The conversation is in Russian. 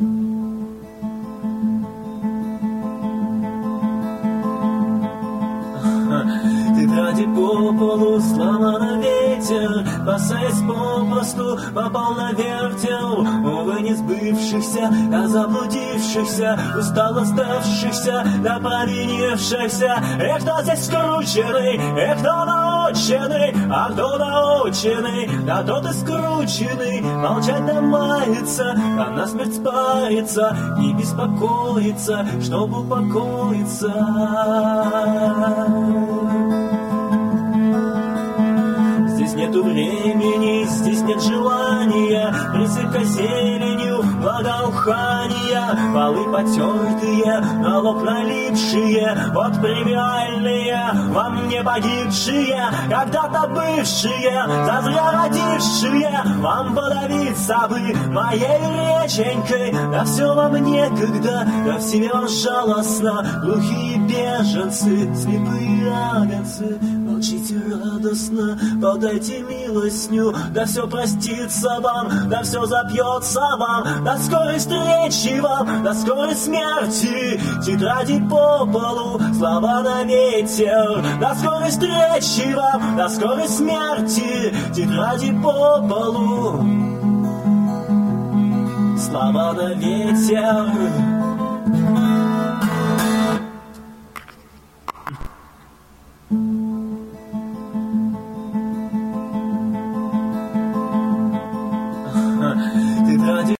Тетради по полу, сломано ветер, бросаясь попросту, попал на вертел. Увы, не сбывшихся, а заблудившихся, устало сдавшихся, да провинившихся. Кто здесь скрученный, кто наученный, а кто наученный, да тот и скрученный. Молчать да мается, а насмерть спарится, не беспокоится, чтобы упокоиться. Здесь нету времени, здесь нет желания, присыпка зеленью, благоухания, полы потертые, на лоб налипшие, вот премиальные, во мне погибшие, когда-то бывшие, зазря родившие, вам подавиться бы моей реченькой, да все вам некогда, да в себе вам жалостно, глухие беженцы, слепые агонцы. Молчите радостно, подайте милостню, да все простится вам, да все запьется вам, до скорой встречи вам, до скорой смерти. Тетради по полу, слова на ветер, до скорой встречи вам, до скорой смерти. Тетради по полу, слова на ветер.